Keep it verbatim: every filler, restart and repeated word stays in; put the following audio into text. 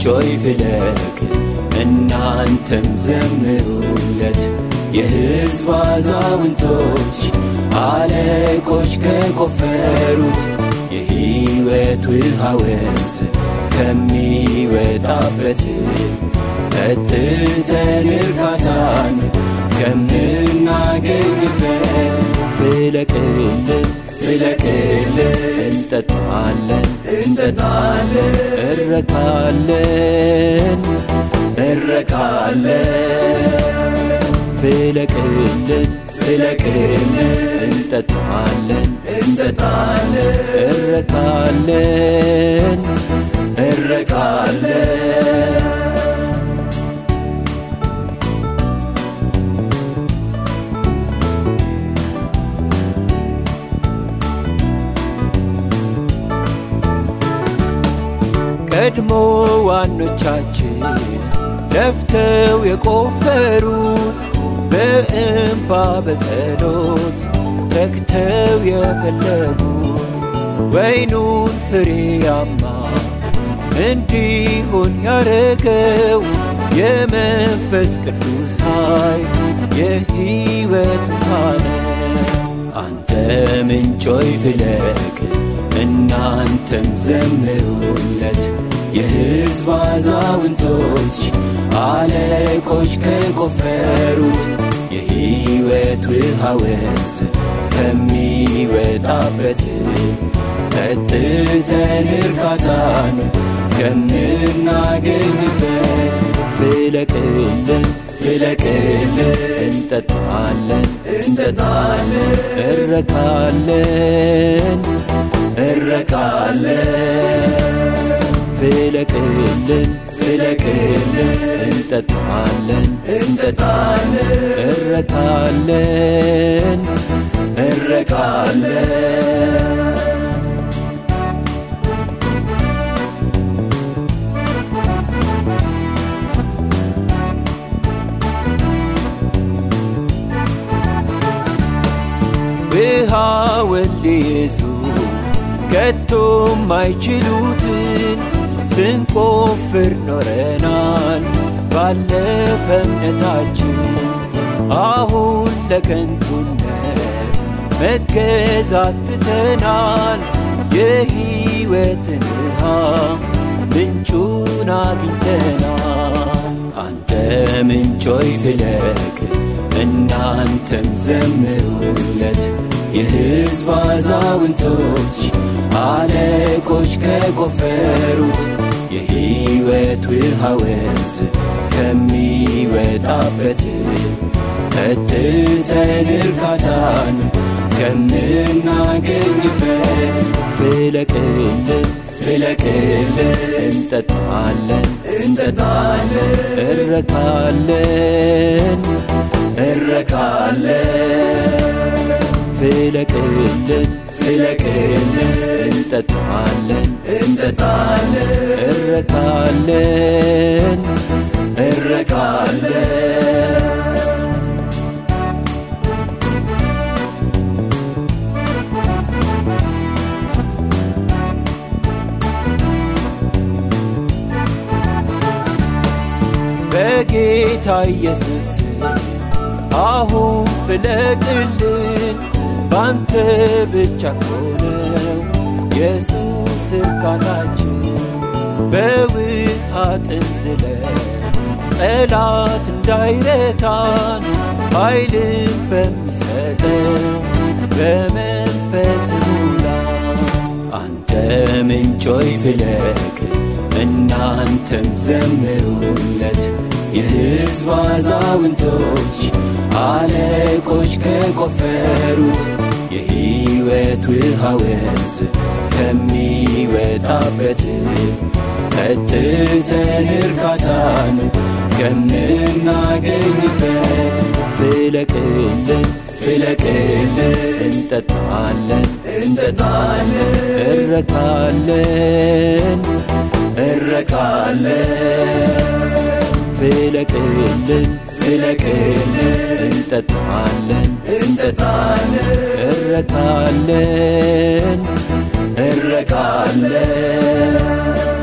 ምንጮይ ፍለቅ እናንተም ዘምሩለት የሕዝብ አዛውንቶች አለቆች ከቆፈሩት የሕይወት ውሃ ወንዝ ከሚወጣበት ጠጥተን እርካታን ከምናገኝበት ፍለቅልን ፍለቅልን እንጠጣለን እንጠጣለን እረካለን እረካለን ፍለቅልን ፍለቅልን እንጠጣለን እንጠጣለን እረካለን እረካለን ቀድሞ ዋኖቻችን ለፍተው የቆፈሩት በእንባ በጸሎት ተግተው የፈለጉት ወይኑን ፍሬያማ እንዲሆን ያረገው የመንፈስ ቅዱስ ኃይል የሕይወት ውሃ ነው። አንተ ምንጮይ ፍለቅ እናንተም ዘምሩለት የሕዝብ አዛውንቶች አለቆች ከቆፈሩት የሕይወት ውሃ ወንዝ ከሚወጣበት ጠጥተን እርካታን ከምናገኝበት ፍለቅልን ፍለቅልን እንጠጣለን እንጠጣለን እረካለን እረካለን ፍለቅልን ፍለቅልን እንጠጣለን እንጠጣለን እረካለን እረካለን ውሃውን ሊይዙ ከቶም አይችሉትን ስንቆፍር ኖረናል ባለፈ እምነታችን። አሁን ለከንቱነት መገዛት ትተናል የሕይወትን ውሃ ምንጩን አግኝተናል። አንተ ምንጮይ ፍለቅ እናንተም ዘምሩለት የሕዝብ አዛውንቶች አለቆች ከቆፈሩት የሕይወት ውሃ ወንዝ ከሚወጣበት ጠጥተን እርካታን ከምናገኝበት ፍለቅልን ፍለቅልን እንጠጣለን እንጠጣለን እረካለን እረካለን ፍለቅልን ፍለቅልን እንጠጣለን እንጠጣለን እረካለን እረካለን በጌታ ኢየሱስ አሁን ፍለቅልን ባንተ ብቻ ነው ኢየሱስ እርካታችን። በውሃ ጥንዝለን ጠላት እንዳይረታን ኃይልን በሚሰጠው በመንፈስ ሙላ። አንተ ምንጮይ ፍለቅ እናንተም ዘምሩለት የሕዝብ አዛውንቶች አለቆች ከቆፈሩት የሕይወት ውሃ ወንዝ ከሚወጣበት ጠጥተን እርካታን ከምናገኝበት ፍለቅልን ፍለቅልን እንጠጣለን እንጠጣለን እረካለን እረካለን ፍለቅልን ፍለቅልን እንጠጣለን እንጠጣለን እረካለን እረካለን